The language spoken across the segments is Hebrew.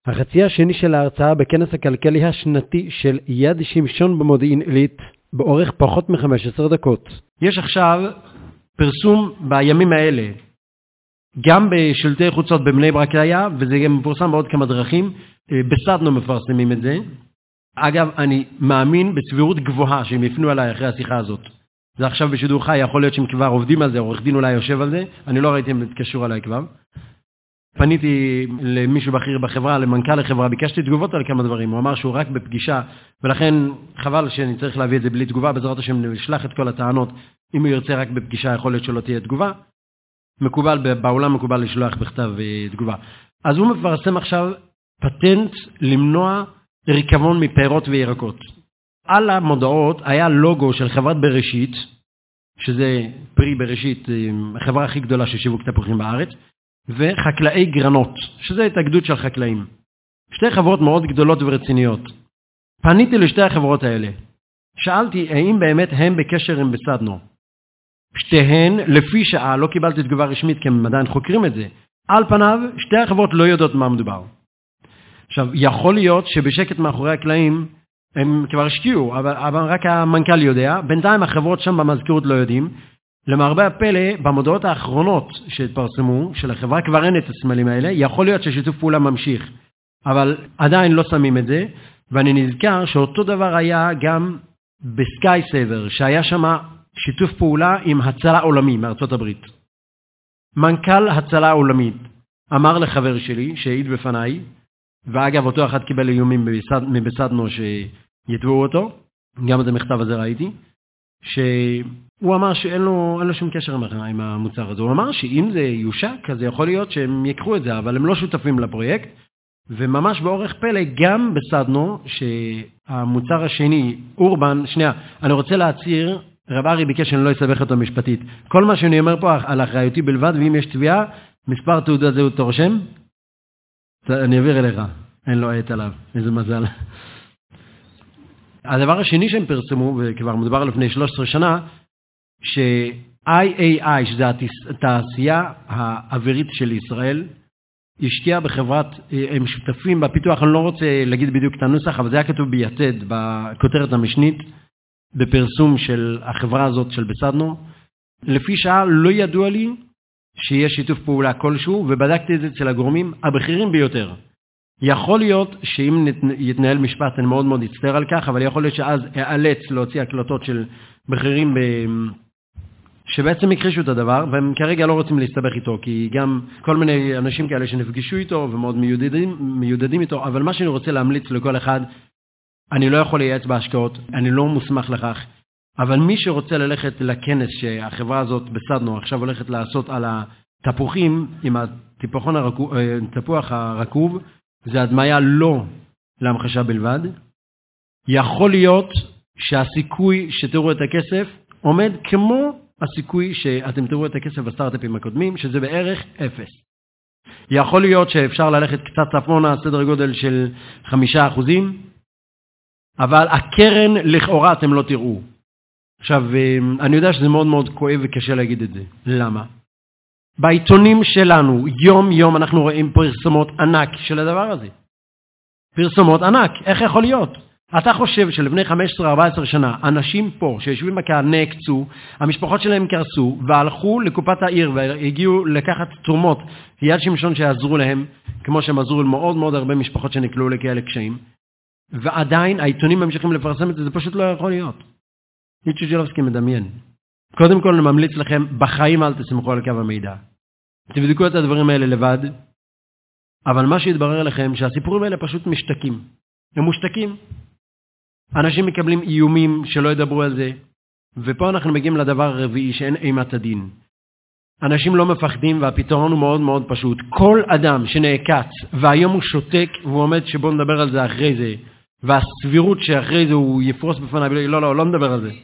החצי השני של ההרצאה בכנס הכלכלי השנתי של יד שמשון במודיעין עילית, באורך פחות מ-15 דקות. יש עכשיו פרסום בימים האלה, גם בשלטי חוצות בבני ברק היה, וזה גם מפורסם בעוד כמה דרכים, בסדנו מפרסמים את זה. אגב, אני מאמין בסבירות גבוהה שהם יפנו עליי אחרי השיחה הזאת. זה עכשיו בשידור חי, יכול להיות שהם כבר עובדים על זה, עורך דין אולי יושב על זה, אני לא ראיתי אם תתקשרו עליי כבר. פניתי למישהו בכיר בחברה, למנכ"ל החברה, ביקשתי תגובות על כמה דברים, הוא אמר שהוא רק בפגישה, ולכן חבל שאני צריך להביא את זה בלי תגובה, בעזרת השם נשלח את כל הטענות, אם הוא ירצה רק בפגישה יכול להיות שלא תהיה תגובה, בעולם מקובל לשלוח בכתב תגובה. אז הוא מפרסם עכשיו פטנט למנוע ריקבון מפירות וירקות. על המודעות היה לוגו של חברת בראשית, שזה פרי בראשית, החברה הכי גדולה של שיווק תפוחים בארץ, וחקלאי גרנות, שזה התאגדות של חקלאים. שתי חברות מאוד גדולות ורציניות. פניתי לשתי החברות האלה. שאלתי האם באמת הם בקשר עם בסדנו. שתיהן, לפי שעה, לא קיבלתי תגובה רשמית, כי הם עדיין חוקרים את זה. על פניו, שתי החברות לא יודעות מה מדובר. עכשיו, יכול להיות שבשקט מאחורי הקלעים, הם כבר השקיעו, אבל רק המנכ"ל יודע. בינתיים החברות שם במזכירות לא יודעים. למרבה הפלא, במודעות האחרונות שהתפרסמו, של החברה כבר אין את הסמלים האלה, יכול להיות ששיתוף פעולה ממשיך, אבל עדיין לא שמים את זה, ואני נזכר שאותו דבר היה גם בסקייסייבר, שהיה שם שיתוף פעולה עם הצלה עולמי מארצות הברית. מנכ"ל הצלה עולמית אמר לחבר שלי, שהעיד בפניי, ואגב אותו אחד קיבל איומים מבסדנו שיתבעו אותו, גם את המכתב הזה ראיתי, שהוא אמר שאין לו שום קשר עם המוצר הזה. הוא אמר שאם זה יושק, אז יכול להיות שהם יקחו את זה, אבל הם לא שותפים לפרויקט, וממש באורך פלא גם בסדנו, שהמוצר השני, אורבן, שנייה, אני רוצה להצהיר, רב ארי ביקש שאני לא אסבך אותו משפטית. כל מה שאני אומר פה על אחריותי בלבד, ואם יש תביעה, מספר תעודת זהות תורשם, אני אעביר אליך, אין לו עת עליו, איזה מזל. הדבר השני שהם פרסמו, וכבר מדובר לפני 13 שנה, ש-IAI, שזה התעשייה האווירית של ישראל, השקיעה בחברת, הם שותפים בפיתוח, אני לא רוצה להגיד בדיוק את הנוסח, אבל זה היה כתוב ביתד, בכותרת המשנית, בפרסום של החברה הזאת של בסדנו. לפי שעה לא ידוע לי שיש שיתוף פעולה כלשהו, ובדקתי את זה אצל הגורמים הבכירים ביותר. יכול להיות שאם יתנהל משפט, אני מאוד מאוד אצטער על כך, אבל יכול להיות שאז אאלץ להוציא הקלטות של בכירים שבעצם הכחישו את הדבר, והם כרגע לא רוצים להסתבך איתו, כי גם כל מיני אנשים כאלה שנפגשו איתו ומאוד מיודדים איתו, אבל מה שאני רוצה להמליץ לכל אחד, אני לא יכול לייעץ בהשקעות, אני לא מוסמך לכך, אבל מי שרוצה ללכת לכנס שהחברה הזאת בסדנו עכשיו הולכת לעשות על התפוחים עם התפוח הרקוב, זה הדמיה לא להמחשה בלבד. יכול להיות שהסיכוי שתראו את הכסף עומד כמו הסיכוי שאתם תראו את הכסף בסטארט-אפים הקודמים, שזה בערך 0. יכול להיות שאפשר ללכת קצת צפונה, סדר גודל של 5%, אבל הקרן לכאורה אתם לא תראו. עכשיו, אני יודע שזה מאוד מאוד כואב וקשה להגיד את זה. למה? בעיתונים שלנו, יום יום אנחנו רואים פרסומות ענק של הדבר הזה. פרסומות ענק, איך יכול להיות? אתה חושב שלפני 15-14 שנה, אנשים פה שיושבים בקהל נעקצו, המשפחות שלהם קרסו, והלכו לקופת העיר והגיעו לקחת תרומות, יד שמשון שיעזרו להם, כמו שהם עזרו למאוד מאוד הרבה משפחות שנקלעו לכאלה קשיים, ועדיין העיתונים ממשיכים לפרסם את זה, זה פשוט לא יכול להיות. איצ'ו ג'לובסקי מדמיין. קודם כל אני ממליץ לכם, בחיים אל תסמכו על קו המידע. תבדקו את הדברים האלה לבד, אבל מה שיתברר לכם, שהסיפורים האלה פשוט משתקים. הם מושתקים. אנשים מקבלים איומים שלא ידברו על זה, ופה אנחנו מגיעים לדבר הרביעי שאין אימת הדין. אנשים לא מפחדים, והפתרון הוא מאוד מאוד פשוט. כל אדם שנעקץ, והיום הוא שותק, והוא עומד שבוא נדבר על זה אחרי זה, והסבירות שאחרי זה הוא יפרוס בפניו, לא נדבר על זה.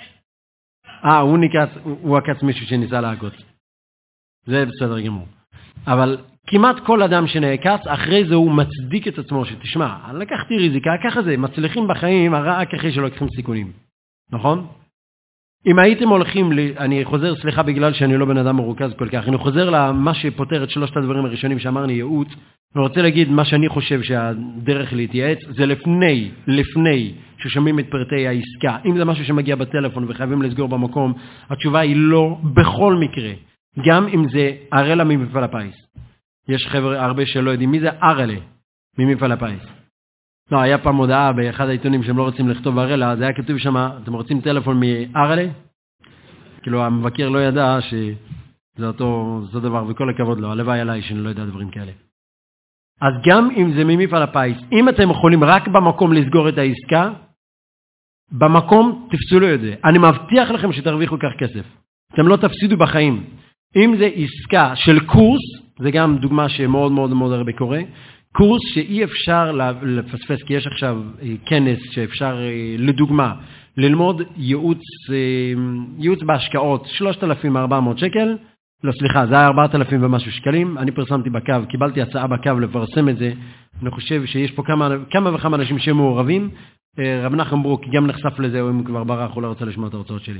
הוא עקץ מישהו שניסה להעקוץ. זה בסדר גמור. אבל כמעט כל אדם שנעקץ, אחרי זה הוא מצדיק את עצמו, שתשמע, לקחתי ריזיקה, ככה זה, מצליחים בחיים רק אחרי שלא לקחים סיכונים. נכון? אם הייתם הולכים, אני חוזר, סליחה בגלל שאני לא בן אדם מרוכז כל כך, אני חוזר למה שפותר את שלושת הדברים הראשונים שאמרני ייעוץ, ואני רוצה להגיד מה שאני חושב שהדרך להתייעץ, זה לפני ששומעים את פרטי העסקה. אם זה משהו שמגיע בטלפון וחייבים לסגור במקום, התשובה היא לא בכל מקרה. גם אם זה ארלה ממפעל הפיס. יש חבר'ה הרבה שלא יודעים מי זה ארלה ממפעל הפיס. לא, היה פעם הודעה באחד העיתונים שהם לא רוצים לכתוב ארלה, זה היה כתוב שם, אתם רוצים טלפון מארלה? כאילו המבקר לא ידע שזה אותו דבר, וכל הכבוד לו, הלוואי עליי שאני לא יודע דברים כאלה. אז גם אם זה ממפעל הפיס, אם אתם יכולים רק במקום לסגור את העסקה, במקום תפסולו את זה. אני מבטיח לכם שתרוויחו כך כסף. אתם לא תפסידו בחיים. אם זה עסקה של קורס, זה גם דוגמה שמאוד מאוד מאוד הרבה קורה, קורס שאי אפשר לפספס, כי יש עכשיו כנס שאפשר לדוגמה, ללמוד ייעוץ בהשקעות 3,400 שקל, לא סליחה, זה היה 4,000 ומשהו שקלים, אני פרסמתי בקו, קיבלתי הצעה בקו לפרסם את זה, אני חושב שיש פה כמה וכמה אנשים שהם מעורבים, רב נחם ברוק גם נחשף לזה, הוא כבר ברח, הוא לא רוצה לשמוע את ההרצאות שלי.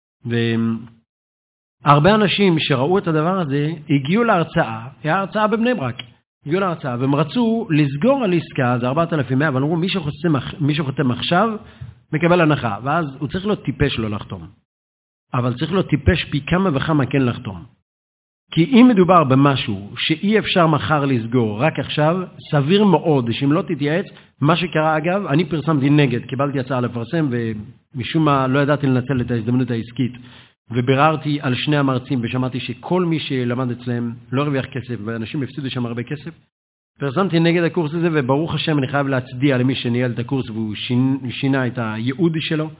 והרבה אנשים שראו את הדבר הזה, הגיעו להרצאה, היה הרצאה בבני ברק, הגיעו להרצאה, והם רצו לסגור על עסקה, זה 4,100, אבל אמרו, מי שחותם עכשיו, מקבל הנחה, ואז הוא צריך להיות טיפש לא לחתום. אבל צריך להיות טיפש פי כמה וכמה כן לחתום. כי אם מדובר במשהו שאי אפשר מחר לסגור, רק עכשיו, סביר מאוד שאם לא תתייעץ, מה שקרה אגב, אני פרסמתי נגד, קיבלתי הצעה לפרסם, ומשום מה לא ידעתי לנצל את ההזדמנות העסקית, וביררתי על שני המרצים, ושמעתי שכל מי שלמד אצלם לא הרוויח כסף, ואנשים הפסידו שם הרבה כסף. פרסמתי נגד הקורס הזה, וברוך השם אני חייב להצדיע למי שניהל את הקורס, והוא שינה את הייעוד שלו,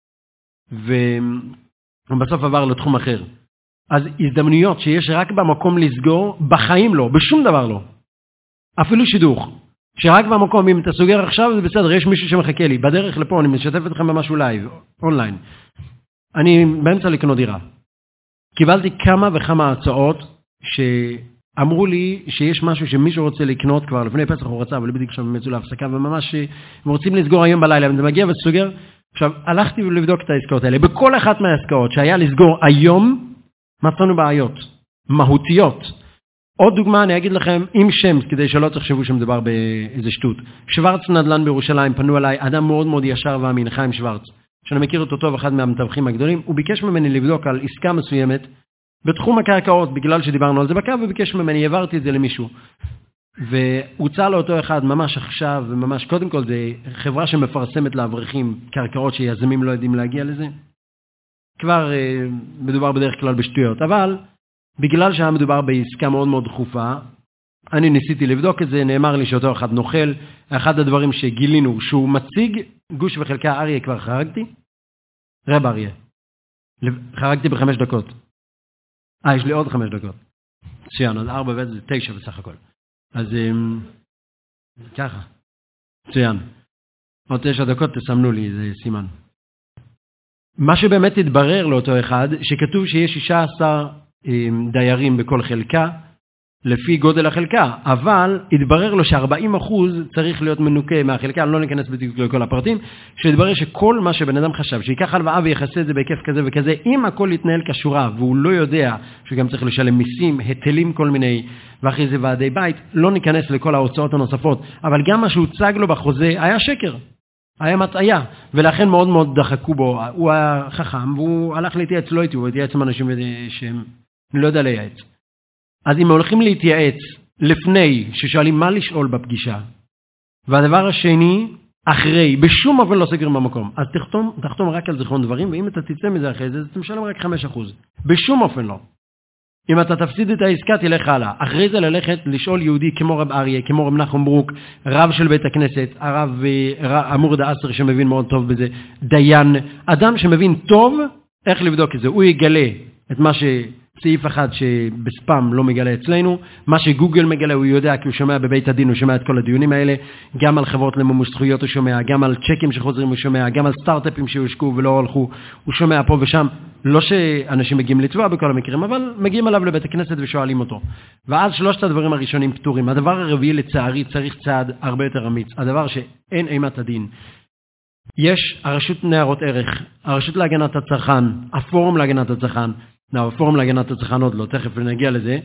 ובסוף עבר לתחום אחר. אז הזדמנויות שיש רק במקום לסגור, בחיים לא, בשום דבר לא. אפילו שידוך. שרק במקום, אם אתה סוגר עכשיו, זה בסדר, יש מישהו שמחכה לי. בדרך לפה, אני משתף אתכם במשהו לייב, אונליין. אני באמצע לקנות דירה. קיבלתי כמה וכמה הצעות שאמרו לי שיש משהו שמישהו רוצה לקנות כבר לפני פסח הוא רצה, אבל בדיוק עכשיו הם יצאו להפסקה, וממש הם רוצים לסגור היום בלילה, וזה מגיע וסוגר. עכשיו, הלכתי לבדוק את העסקאות האלה. בכל אחת מהעסקאות שהיה לסגור היום, מצאנו בעיות, מהותיות. עוד דוגמה, אני אגיד לכם, עם שם, כדי שלא תחשבו שמדובר באיזה שטות. שוורץ נדל"ן בירושלים, פנו אליי, אדם מאוד מאוד ישר ואמין, חיים שוורץ, שאני מכיר אותו טוב, אחד מהמתווכים הגדולים, הוא ביקש ממני לבדוק על עסקה מסוימת, בתחום הקרקעות, בגלל שדיברנו על זה בקו, וביקש ממני, העברתי את זה למישהו. והוצא לאותו אחד ממש עכשיו, וממש קודם כל, זה חברה שמפרסמת לאברכים קרקעות שיזמים לא יודעים להגיע לזה. כבר מדובר בדרך כלל בשטויות, אבל בגלל שהיה מדובר בעסקה מאוד מאוד דחופה, אני ניסיתי לבדוק את זה, נאמר לי שאותו אחד נוכל, אחד הדברים שגילינו שהוא מציג, גוש וחלקה אריה כבר חרגתי, רב אריה, חרגתי ב5 דקות, יש לי עוד 5 דקות, מצוין, אז 4 וזה 9 בסך הכל, אז ככה, מצוין, עוד 9 דקות תסמנו לי, זה סימן. מה שבאמת התברר לאותו אחד, שכתוב שיש 16 דיירים בכל חלקה, לפי גודל החלקה, אבל התברר לו ש40% צריך להיות מנוקה מהחלקה, אני לא ניכנס בדיוק לכל הפרטים, שהתברר שכל מה שבן אדם חשב, שיקח הלוואה ויחסה את זה בהיקף כזה וכזה, אם הכל יתנהל כשורה, והוא לא יודע שגם צריך לשלם מיסים, היטלים כל מיני, ואחרי זה ועדי בית, לא ניכנס לכל ההוצאות הנוספות, אבל גם מה שהוצג לו בחוזה היה שקר. היה מטעיה, ולכן מאוד מאוד דחקו בו, הוא היה חכם, והוא הלך להתייעץ, לא איתי, הוא התייעץ עם אנשים שהם לא יודע לייעץ. אז אם הולכים להתייעץ לפני ששואלים מה לשאול בפגישה, והדבר השני, אחרי, בשום אופן לא סגר במקום, אז תחתום רק על זיכרון דברים, ואם אתה תצא מזה אחרי זה, אז אתה משלם רק 5%. בשום אופן לא. אם אתה תפסיד את העסקה, תלך הלאה. אחרי זה ללכת לשאול יהודי כמו רב אריה, כמו רב נחם ברוק, רב של בית הכנסת, הרב אמור דאסר שמבין מאוד טוב בזה, דיין, אדם שמבין טוב איך לבדוק את זה. הוא יגלה את מה סעיף אחד שבספאם לא מגלה אצלנו, מה שגוגל מגלה הוא יודע, כי הוא שומע בבית הדין, הוא שומע את כל הדיונים האלה, גם על חברות למימוש זכויות הוא שומע, גם על צ'קים שחוזרים הוא שומע, גם על סטארט-אפים שהושקעו ולא הלכו, הוא שומע פה ושם, לא שאנשים מגיעים לתבוע בכל המקרים, אבל מגיעים עליו לבית הכנסת ושואלים אותו. ואז 3 הדברים הראשונים פתורים. הדבר הרביעי לצערי צריך צעד הרבה יותר אמיץ, הדבר שאין אימת הדין. יש הרשות ניירות ערך, הרשות להגנת הצרכן, הפורום להגנת הצרכן, הפורום להגנת הצרכן עוד לא, תכף נגיע לזה,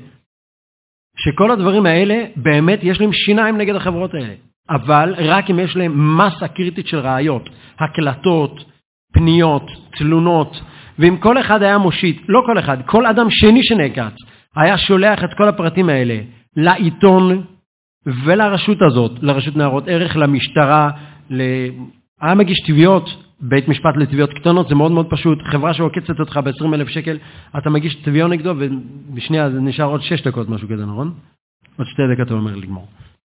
שכל הדברים האלה באמת יש להם שיניים נגד החברות האלה, אבל רק אם יש להם מסה קריטית של ראיות, הקלטות, פניות, תלונות, ואם כל אחד היה מושיט, לא כל אחד, כל אדם שני שנעקץ, היה שולח את כל הפרטים האלה לעיתון ולרשות הזאת, לרשות ניירות ערך, למשטרה, היה מגיש תביעות, בית משפט לתביעות קטנות, זה מאוד מאוד פשוט, חברה שעוקצת אותך ב-20,000 שקל, אתה מגיש תביעה נגדו, ובשנייה זה נשאר עוד 6 דקות, משהו כזה, נכון? עוד 2 דקות אתה אומר לגמור.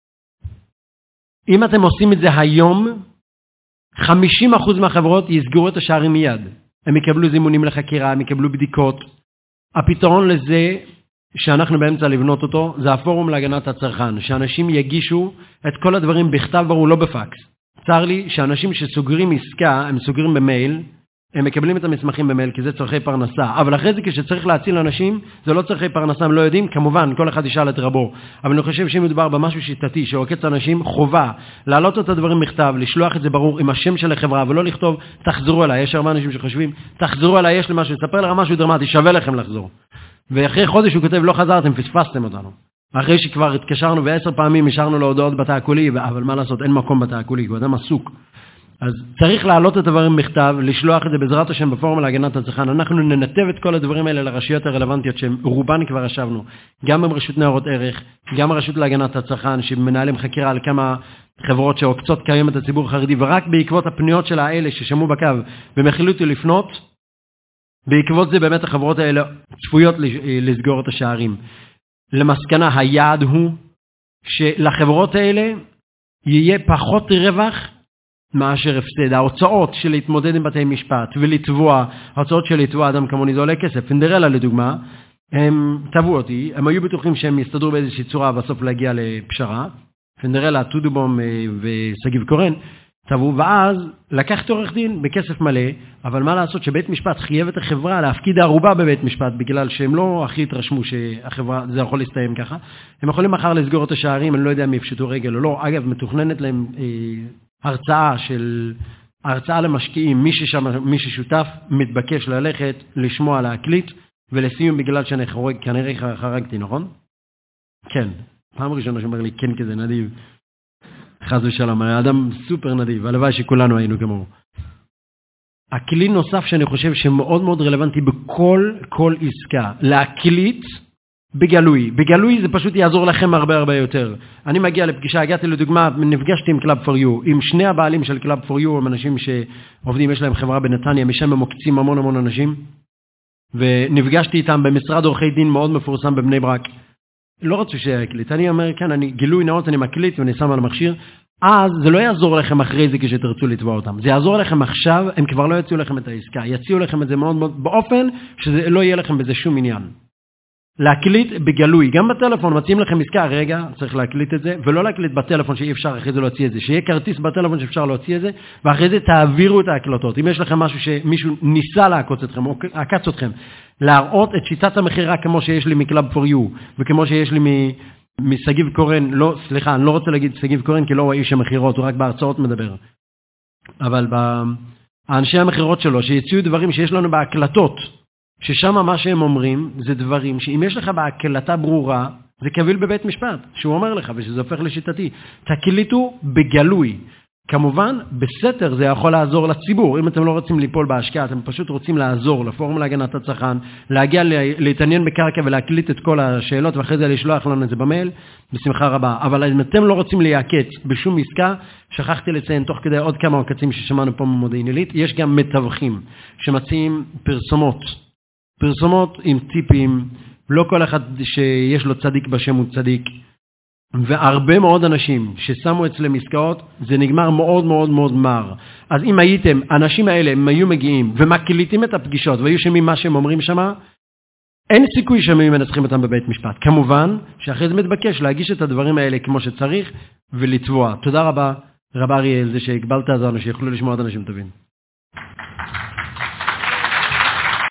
אם אתם עושים את זה היום, 50% מהחברות יסגרו את השערים מיד. הם יקבלו זימונים לחקירה, הם יקבלו בדיקות. הפתרון לזה, שאנחנו באמצע לבנות אותו, זה הפורום להגנת הצרכן, שאנשים יגישו את כל הדברים בכתב ברור, לא בפקס. צר לי שאנשים שסוגרים עסקה, הם סוגרים במייל, הם מקבלים את המסמכים במייל, כי זה צורכי פרנסה. אבל אחרי זה כשצריך להציל אנשים, זה לא צורכי פרנסה, הם לא יודעים, כמובן, כל אחד ישאל את רבו. אבל אני חושב שאם מדובר במשהו שיטתי, שעוקץ אנשים, חובה, להעלות את הדברים בכתב, לשלוח את זה ברור עם השם של החברה, ולא לכתוב, תחזרו אליי. יש הרבה אנשים שחושבים, תחזרו אליי, יש לי משהו, תספר לך משהו דרמטי, שווה לכם לחזור. ואחרי חודש הוא כותב, לא חזרתם, פספסתם אותנו. אחרי שכבר התקשרנו ו10 פעמים, השארנו לו הודעות בתא הקולי, אבל מה לעשות, אין מקום בתא הקולי, הוא אדם עסוק. אז צריך להעלות את הדברים בכתב, לשלוח את זה בעזרת השם בפורום להגנת הצרכן. אנחנו ננתב את כל הדברים האלה לרשויות הרלוונטיות, שרובן כבר ישבנו, גם ברשות ניירות ערך, גם ברשות להגנת הצרכן, שמנהלים חקירה על כמה חברות שעוקצות כיום את הציבור החרדי, ורק בעקבות הפניות של האלה ששמעו בקו ומחליטו לפנות, בעקבות זה באמת החברות האלה צפויות לסגור את השערים. למסקנה, היעד הוא שלחברות האלה יהיה פחות רווח מאשר הפסד. ההוצאות של להתמודד עם בתי משפט ולתבוע, ההוצאות של לתבוע אדם כמוני זה עולה כסף. פינדרלה לדוגמה, הם תבעו אותי, הם היו בטוחים שהם יסתדרו באיזושהי צורה בסוף להגיע לפשרה. פינדרלה, טודובום וסגיב קורן, תבעו, ואז לקחת עורך דין בכסף מלא, אבל מה לעשות שבית משפט חייב את החברה להפקיד הערובה בבית משפט, בגלל שהם לא הכי התרשמו שהחברה, זה יכול להסתיים ככה. הם יכולים מחר לסגור את השערים, אני לא יודע מי יפשטו רגל או לא. אגב, מתוכננת להם הרצאה למשקיעים, מי ששותף מתבקש ללכת, לשמוע, להקליט, ולסיום בגלל שאני כנראה חרגתי, נכון? כן. פעם ראשונה שאומר לי כן כזה נדיב. חס ושלום, האדם סופר נדיב, הלוואי שכולנו היינו כמוהו. הכלי נוסף שאני חושב שמאוד מאוד רלוונטי בכל עסקה, להקליט בגלוי. בגלוי זה פשוט יעזור לכם הרבה הרבה יותר. אני מגיע לפגישה, הגעתי לדוגמה, נפגשתי עם Club for You, עם שני הבעלים של Club for You, הם אנשים שעובדים, יש להם חברה בנתניה, משם הם מוקצים המון אנשים, ונפגשתי איתם במשרד עורכי דין מאוד מפורסם בבני ברק. לא רצו שיקליט, אני אומר, כן, אני גילוי נאות, אני מקליט ואני שם על המכשיר, אז זה לא יעזור לכם אחרי זה כשתרצו לתבוע אותם, זה יעזור לכם עכשיו, הם כבר לא יציעו לכם את העסקה, יציעו לכם את זה מאוד מאוד, באופן שזה לא יהיה לכם בזה שום עניין. להקליט בגלוי, גם בטלפון מציעים לכם עסקה, רגע, צריך להקליט את זה, ולא להקליט בטלפון שאי אפשר אחרי זה להוציא את זה, שיהיה כרטיס בטלפון שאפשר להוציא את זה, ואחרי זה תעבירו את ההקלטות. אם יש לכם משהו שמישהו ניסה לעקוץ אתכם, או עקץ אתכם, להראות את שיטת המחירה כמו שיש לי מקלאב פור יו, וכמו שיש לי מסגיב קורן, לא, סליחה, אני לא רוצה להגיד סגיב קורן, כי לא הוא האיש המחירות, הוא רק בהרצאות מדבר. אבל האנשי המחירות שלו, שיציעו דברים שיש לנו בהקלטות, ששם מה שהם אומרים זה דברים שאם יש לך בהקלטה ברורה, זה קביל בבית משפט, שהוא אומר לך, ושזה הופך לשיטתי. תקליטו בגלוי. כמובן, בסתר זה יכול לעזור לציבור. אם אתם לא רוצים ליפול בהשקעה, אתם פשוט רוצים לעזור לפורום להגנת הצרכן, להגיע להתעניין בקרקע ולהקליט את כל השאלות, ואחרי זה לשלוח לנו את זה במייל, בשמחה רבה. אבל אם אתם לא רוצים להיעקץ בשום עסקה, שכחתי לציין תוך כדי עוד כמה עוקצים ששמענו פה במודיעין עילית, יש גם מתווכים שמציעים פרסומות עם טיפים, לא כל אחד שיש לו צדיק בשם הוא צדיק, והרבה מאוד אנשים ששמו אצלם עסקאות, זה נגמר מאוד מאוד מאוד מר. אז אם הייתם, האנשים האלה, הם היו מגיעים ומקליטים את הפגישות, והיו שמים מה שהם אומרים שמה, אין סיכוי שהם מנצחים אותם בבית משפט. כמובן שאחרי זה מתבקש להגיש את הדברים האלה כמו שצריך ולתבוע. תודה רבה, רב אריאל, זה שהגבלת עזרנו, שיכולו לשמוע את אנשים טובים.